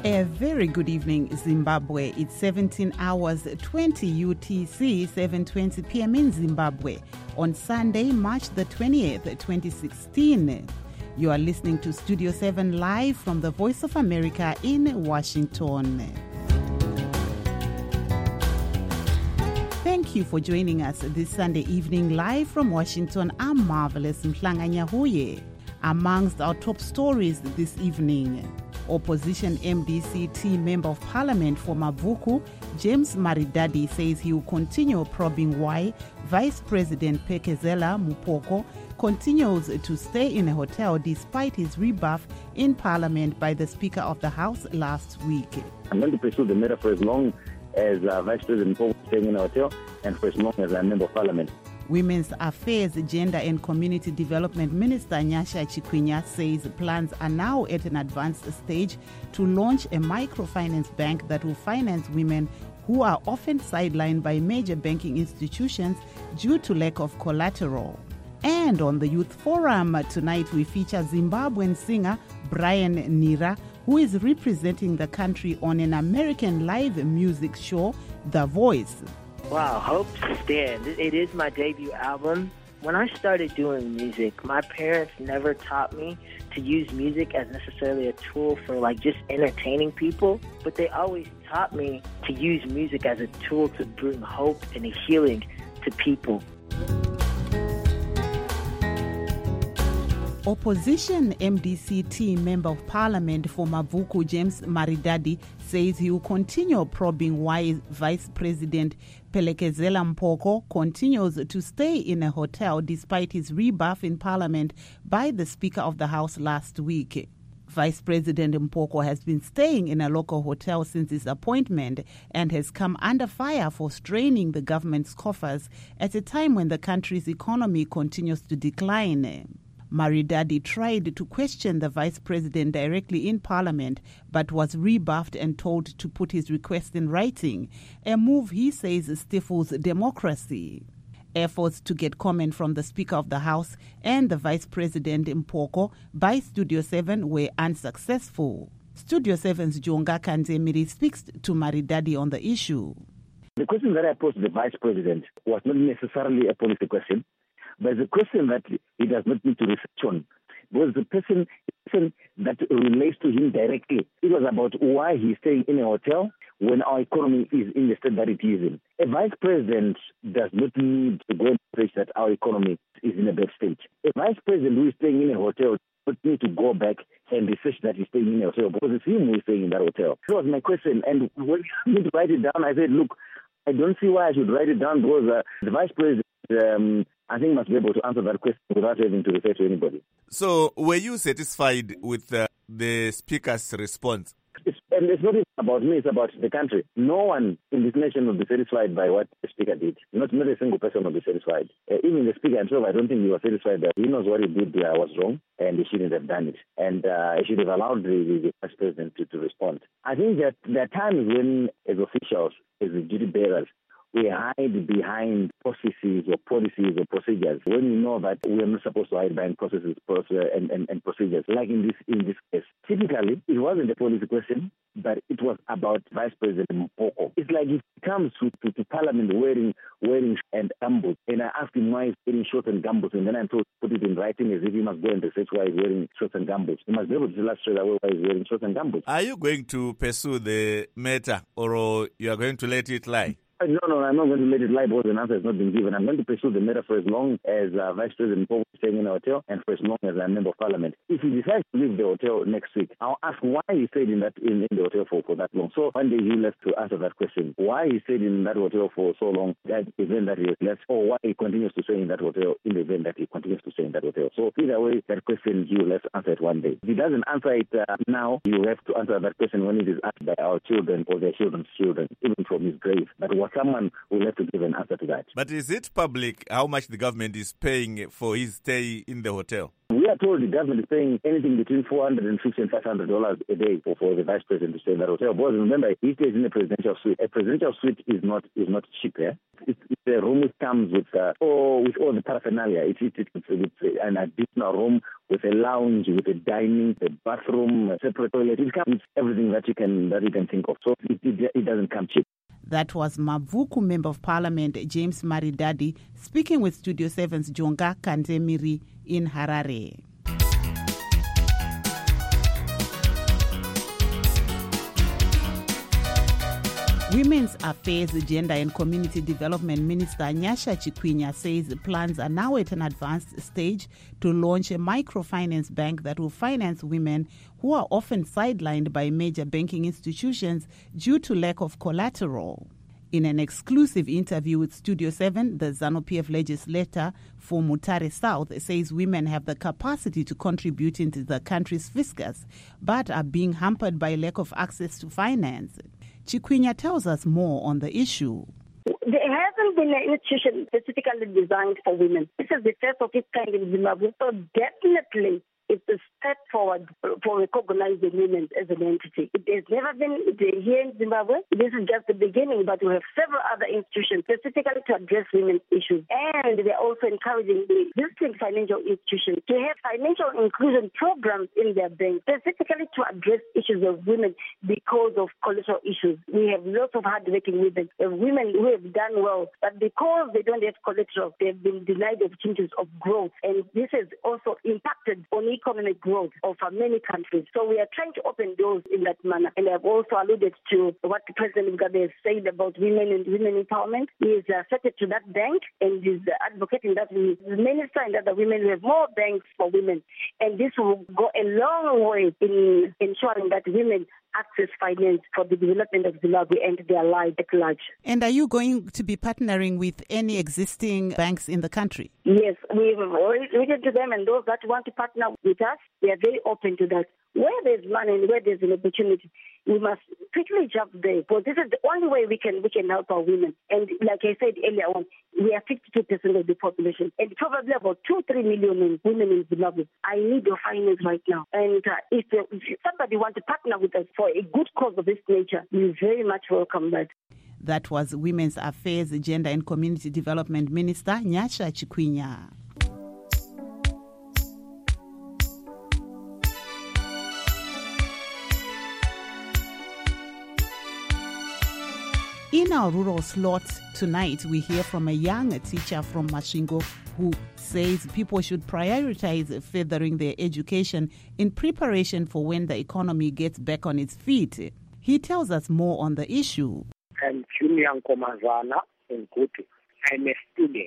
A very good evening, Zimbabwe. It's 17 hours 20 UTC, 7:20 p.m. in Zimbabwe on Sunday, March the 20th, 2016. You are listening to Studio 7 live from the Voice of America in Washington. Thank you for joining us this Sunday evening live from Washington. I'm Marvelous Mhlanganyahuye. Amongst our top stories this evening, Opposition MDC Member of Parliament for Mavuku, James Maridadi, says he will continue probing why Vice President Phelekezela Mupoko continues to stay in a hotel despite his rebuff in Parliament by the Speaker of the House last week. I'm going to pursue the matter for as long as Vice President Mupoko is staying in a hotel and for as long as I'm Member of Parliament. Women's Affairs, Gender and Community Development Minister Nyasha Chikwinya says plans are now at an advanced stage to launch a microfinance bank that will finance women who are often sidelined by major banking institutions due to lack of collateral. And on the Youth Forum tonight, we feature Zimbabwean singer Brian Nira, who is representing the country on an American live music show, The Voice. Wow, Hope to Stand. It is my debut album. When I started doing music, my parents never taught me to use music as necessarily a tool for just entertaining people, but they always taught me to use music as a tool to bring hope and a healing to people. Opposition MDC Member of Parliament for Mavuku, James Maridadi, says he will continue probing why Vice President Phelekezela Mupoko continues to stay in a hotel despite his rebuff in Parliament by the Speaker of the House last week. Vice President Mupoko has been staying in a local hotel since his appointment and has come under fire for straining the government's coffers at a time when the country's economy continues to decline. Maridadi tried to question the Vice President directly in Parliament but was rebuffed and told to put his request in writing, a move he says stifles democracy. Efforts to get comment from the Speaker of the House and the Vice President Mupoko by Studio 7 were unsuccessful. Studio 7's Jonga Kanzemiri speaks to Maridadi on the issue. The question that I posed to the Vice President was not necessarily a policy question, but it's a question that he does not need to research on. Because the person that relates to him directly, it was about why he's staying in a hotel when our economy is in the state that it is in. A vice president does not need to go and preach that our economy is in a bad state. A vice president who is staying in a hotel does not need to go back and research that he's staying in a hotel because it's him who is staying in that hotel. That was my question. And when I need to write it down, I said, look, I don't see why I should write it down because the vice president I think must be able to answer that question without having to refer to anybody. So, were you satisfied with the Speaker's response? And it's not about me, it's about the country. No one in this nation will be satisfied by what the Speaker did. Not a single person will be satisfied. Even the Speaker himself, I don't think he was satisfied that he knows what he did was wrong and he shouldn't have done it. And he should have allowed the Vice President to respond. I think that there are times when, as officials, as duty bearers, we hide behind processes or policies or procedures when we know that we are not supposed to hide behind processes and procedures. Like in this case, typically it wasn't a policy question, but it was about Vice President Mupoko. It's like he comes to Parliament wearing and gumboots, and I asked him why he's wearing shorts and gumboots, and then I'm told to put it in writing as if he must go and research why he's wearing shorts and gumboots. He must be able to tell us straight away why he's wearing shorts and gumboots. Are you going to pursue the matter, or you are going to let it lie? No, I'm not going to let it lie because an answer has not been given. I'm going to pursue the matter for as long as Vice President Mupoko is staying in a hotel and for as long as I'm Member of Parliament. If he decides to leave the hotel next week, I'll ask why he stayed in the hotel for that long. So one day he left to answer that question. Why he stayed in that hotel for so long, that event that he has left, or why he continues to stay in that hotel in the event that he continues to stay in that hotel. So either way, that question he will have to answer it one day. If he doesn't answer it now, he will have to answer that question when it is asked by our children or their children's children, even from his grave. But was someone will have to give an answer to that. But is it public how much the government is paying for his stay in the hotel? We are told the government is paying anything between $450 and $500 a day for the vice president to stay in that hotel. Because remember, he stays in a presidential suite. A presidential suite is not cheap. Yeah? It's a room which comes with all the paraphernalia. It's an additional room with a lounge, with a dining, a bathroom, a separate toilet. It comes with everything that you can think of. So it doesn't come cheap. That was Mavuku Member of Parliament James Maridadi speaking with Studio 7's Jonga Kantemiri in Harare. Women's Affairs, Gender and Community Development Minister Nyasha Chikwinya says plans are now at an advanced stage to launch a microfinance bank that will finance women who are often sidelined by major banking institutions due to lack of collateral. In an exclusive interview with Studio 7, the ZANU-PF legislator for Mutare South says women have the capacity to contribute into the country's fiscus, but are being hampered by lack of access to finance. Chikwinya tells us more on the issue. There hasn't been an institution specifically designed for women. This is the first of its kind in Zimbabwe, so definitely it's a step forward for recognizing women as an entity. It has never been here in Zimbabwe. This is just the beginning, but we have several other institutions specifically to address women's issues. And we are also encouraging the existing financial institutions to have financial inclusion programs in their banks, specifically to address issues of women because of collateral issues. We have lots of hardworking women who have done well, but because they don't have collateral, they've been denied opportunities of growth. And this has also impacted on economic growth of many countries. So we are trying to open doors in that manner. And I've also alluded to what the President Mugabe has said about women and women empowerment. He is affected to that bank and is advocating that the minister and other women will have more banks for women. And this will go a long way in ensuring that women access finance for the development of Zimbabwe and their lives at large. And are you going to be partnering with any existing banks in the country? Yes, we've already written to them, and those that want to partner with us, we are very open to that. Where there's money and where there's an opportunity, we must quickly jump there. Because this is the only way we can help our women. And like I said earlier on, we are 52% of the population. And probably about 2-3 million women in Zimbabwe. I need your finance right now. And if somebody wants to partner with us for a good cause of this nature, we very much welcome that. That was Women's Affairs, Gender and Community Development Minister Nyasha Chikwinya. In our rural slot tonight, we hear from a young teacher from Masvingo who says people should prioritize furthering their education in preparation for when the economy gets back on its feet. He tells us more on the issue. I'm Julian Komazana in Kutu. I'm a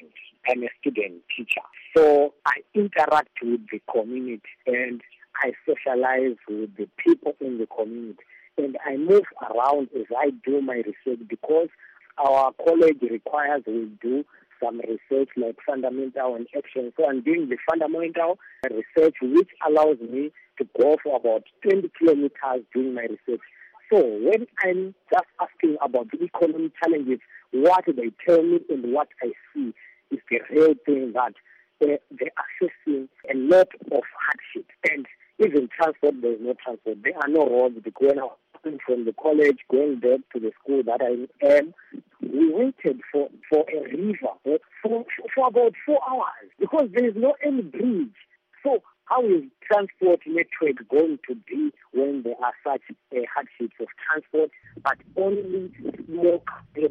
student teacher. So I interact with the community and I socialize with the people in the community. And I move around as I do my research because our college requires we do some research like fundamental and action. So I'm doing the fundamental research, which allows me to go for about 20 kilometers doing my research. So when I'm just asking about the economic challenges, what they tell me and what I see is the real thing that they're accessing a lot of hardship. And even transport, there's no transport. There are no roads. Going out from the college, going back to the school that I am, we waited for a river for about 4 hours because there is no any bridge. So how is transport network going to be when there are such hardships of transport, but only smoke,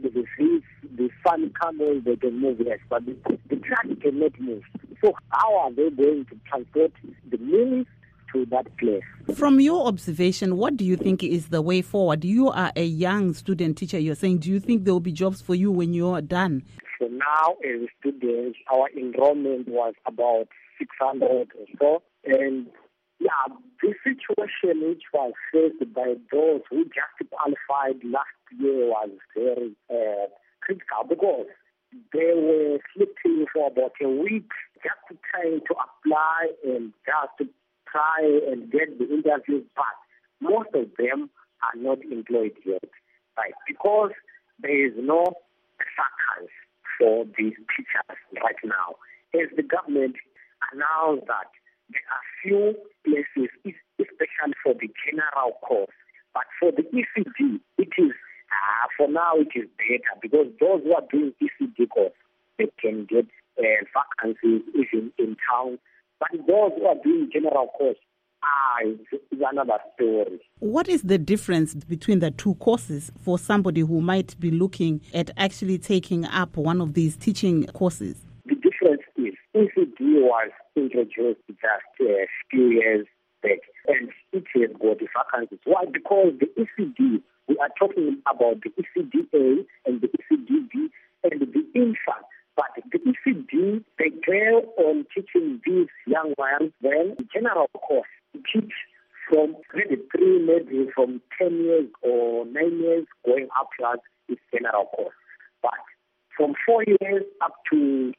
the sun camels, they can move less, but the truck cannot move. So how are they going to transport the meals to that place? From your observation, what do you think is the way forward? You are a young student teacher. You're saying, do you think there will be jobs for you when you're done? So now, as students, our enrollment was about 600 or so. And the situation which was faced by those who just qualified last year was very critical because they were sleeping for about a week just trying to apply and just to try and get the interviews, but most of them are not employed yet, right? Because there is no vacancy for these teachers right now. As the government announced that there are few places, especially for the general course. But for the ECD, it is, for now, it is better because those who are doing ECD course, they can get vacancies even in town. But those who are doing general course, it's another story. What is the difference between the two courses for somebody who might be looking at actually taking up one of these teaching courses? The difference is ECD was introduced just a few years back, and it has got the vacancies. Why? Because the ECD, we are talking about the ECDA and the ECDB and the infant. But the ECD, they dwell on teaching these young ones, when the general course teach from grade 3, maybe from 10 years or 9 years going upwards is general course. But from 4 years up to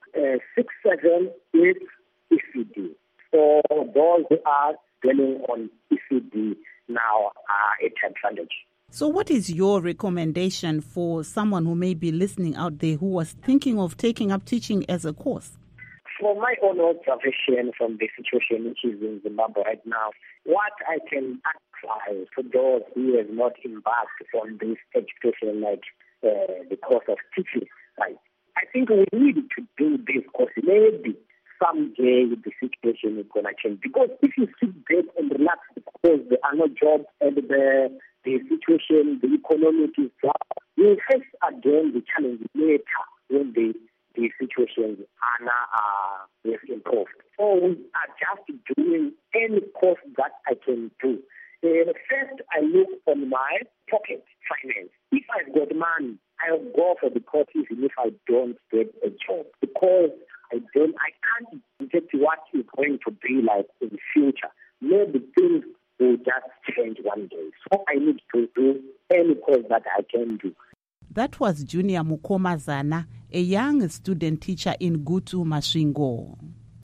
6, 7 is ECD. So those who are dwelling on ECD now are at advantage. So what is your recommendation for someone who may be listening out there who was thinking of taking up teaching as a course? From my own observation from the situation which is in Zimbabwe right now, what I can advise to those who have not embarked on this education, like the course of teaching, right? I think we need to do this course. Maybe someday the situation is going to change. Because if you sit back and relax because there are no jobs and the situation, the economy is down, you will face again the challenge later when the situations have improved. So we are just doing any course that I can do. First, I look on my pocket finance. If I've got money, I'll go for the course even if I don't get a job. Because I can't predict what is going to be like in the future. Maybe things will just change one day. So I need to do any course that I can do. That was Junior Mukomazana, a young student teacher in Gutu, Masvingo.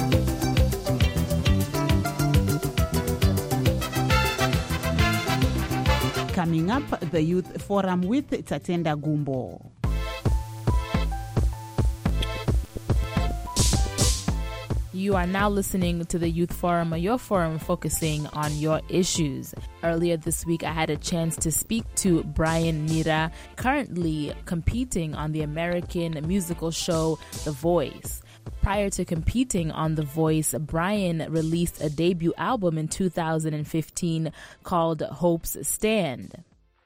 Coming up, the Youth Forum with Tatenda Gumbo. You are now listening to the Youth Forum, your forum focusing on your issues. Earlier this week, I had a chance to speak to Brian Mira, currently competing on the American musical show The Voice. Prior to competing on The Voice, Brian released a debut album in 2015 called Hope's Stand.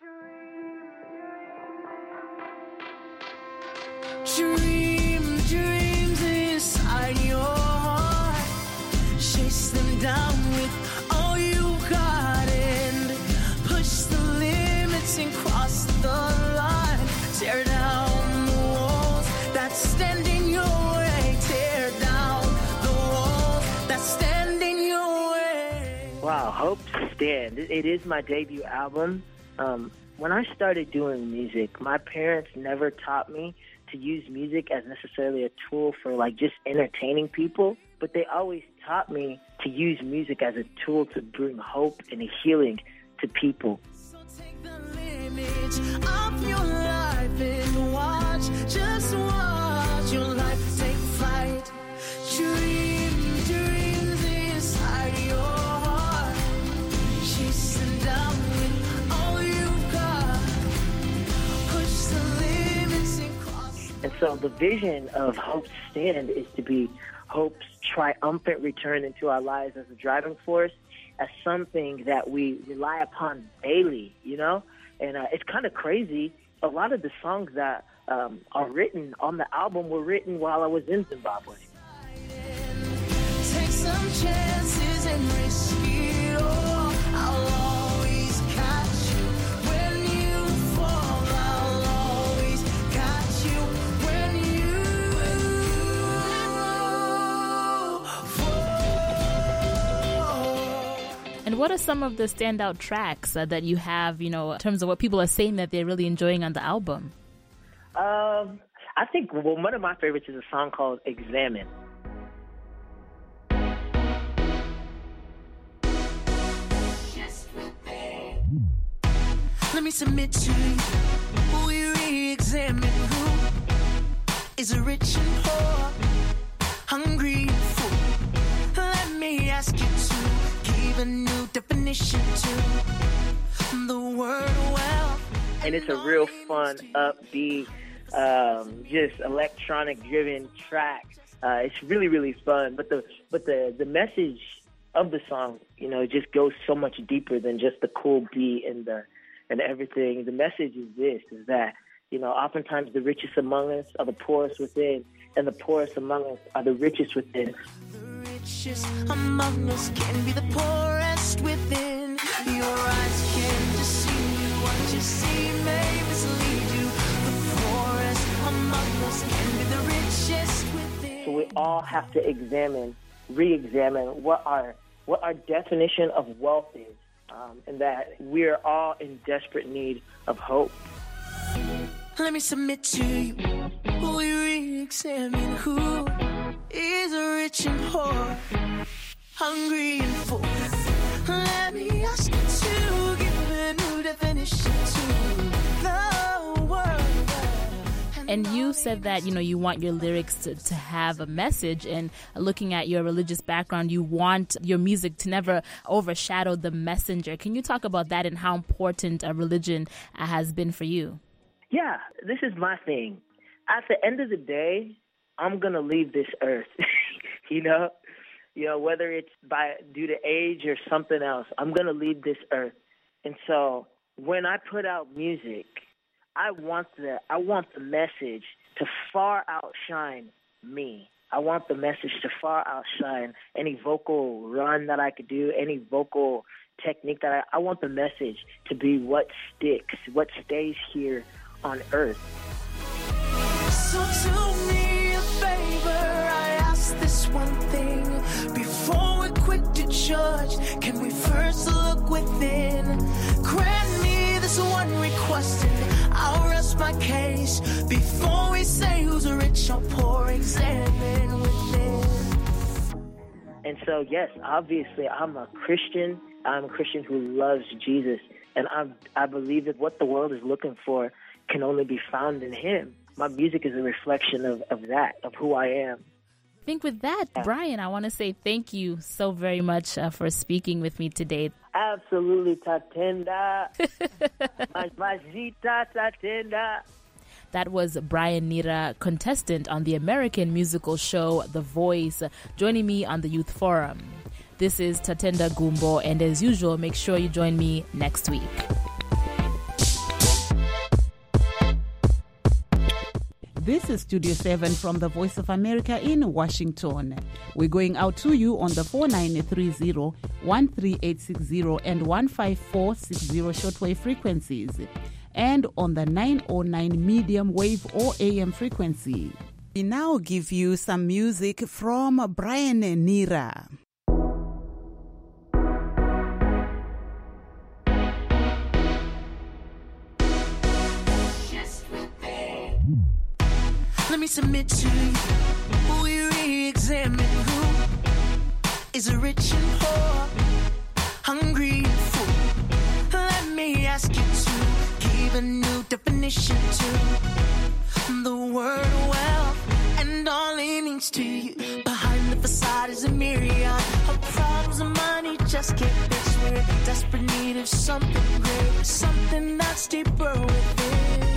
Dreams inside your heart, chase them down with all you got and push the limits and cross the line. Tear down the walls that stand in your way. Tear down the walls that stand in your way. Wow, Hope's Stand. It is my debut album. When I started doing music, my parents never taught me to use music as necessarily a tool for like just entertaining people, but they always taught me to use music as a tool to bring hope and a healing to people. So take the limits of your life and watch, just watch your life take flight. Dreams inside your heart, chasing down with all you've got. Push the limits and cross. And so the vision of Hope's Stand is to be Hope's triumphant return into our lives as a driving force, as something that we rely upon daily, you know? And it's kind of crazy. A lot of the songs that are written on the album were written while I was in Zimbabwe. Take some chances and risk it all. I'll always catch you when you fall. I'll always catch you when you fall. And what are some of the standout tracks that you have, you know, in terms of what people are saying that they're really enjoying on the album? I think one of my favorites is a song called Examine. Let me submit to you. We re-examine who is rich and poor, hungry and full. Let me definition to the word well. And it's a real fun, upbeat, just electronic-driven track. It's really, really fun. But the message of the song, you know, just goes so much deeper than just the cool beat and everything. The message is that, you know, oftentimes the richest among us are the poorest within, and the poorest among us are the richest within. The richest among us can be the poorest within. Your eyes can deceive you. What you see may mislead you. The poorest among us can be the richest within. So we all have to re-examine what our definition of wealth is, and that we're all in desperate need of hope. Let me submit to you. We re-examine who is rich and poor, hungry and full. Let me ask you to give a new definition to the world. And you said that, you know, you want your lyrics to have a message, and looking at your religious background, you want your music to never overshadow the messenger. Can you talk about that and how important a religion has been for you? Yeah, this is my thing. At the end of the day, I'm going to leave this earth, you know, whether it's due to age or something else, I'm going to leave this earth. And so when I put out music, I want the message to far outshine me. I want the message to far outshine any vocal run that I could do, any vocal technique that I want the message to be what sticks, what stays here on earth. So do me a favor, I ask this one thing. Before we quit to judge, can we first look within? Grant me this one request and I'll rest my case. Before we say who's rich or poor, examine within. And so, yes, obviously, I'm a Christian. I'm a Christian who loves Jesus. And I believe that what the world is looking for can only be found in him. My music is a reflection of that, of who I am. I think with that, Brian, I want to say thank you so very much for speaking with me today. Absolutely, Tatenda. Mazita Tatenda. That was Brian Nira, contestant on the American musical show The Voice, joining me on the Youth Forum. This is Tatenda Gumbo, and as usual, make sure you join me next week. This is Studio 7 from the Voice of America in Washington. We're going out to you on the 4930, 13860 and 15460 shortwave frequencies, and on the 909 medium wave or AM frequency. We now give you some music from Brian Nira. Let me submit to you. We re-examine who is rich and poor, hungry and full. Let me ask you to give a new definition to the word wealth and all it means to you. Behind the facade is a myriad of problems and money just can't fix. We're in desperate need of something great, something that's deeper within.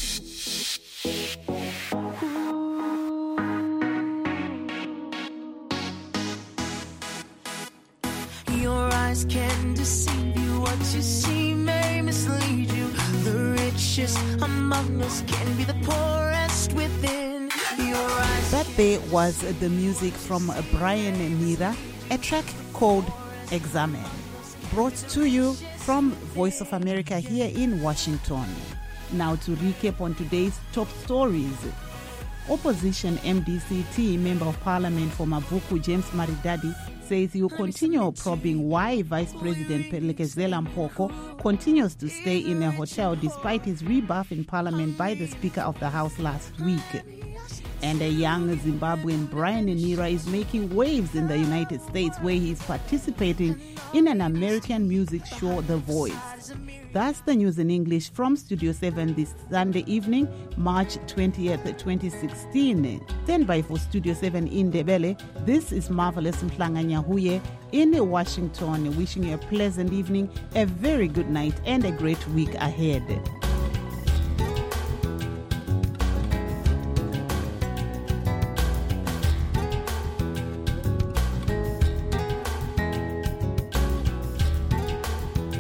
Your eyes can deceive you. What you see may mislead you. The richest among us can be the poorest within. Your eyes. That there was the music from Brian Nira, a track called Examine, brought to you from Voice of America here in Washington. Now to recap on today's top stories. Opposition MDC Member of Parliament for Mavuku, James Maridadi, says he will continue probing why Vice President Phelekezela Mpoko continues to stay in a hotel despite his rebuff in Parliament by the Speaker of the House last week. And a young Zimbabwean, Brian Nira, is making waves in the United States, where he is participating in an American music show, The Voice. That's the news in English from Studio 7 this Sunday evening, March 20th, 2016. Stand by for Studio 7 in Ndebele. This is Marvelous Mhlanga Nyahuye. in Washington, wishing you a pleasant evening, a very good night, and a great week ahead.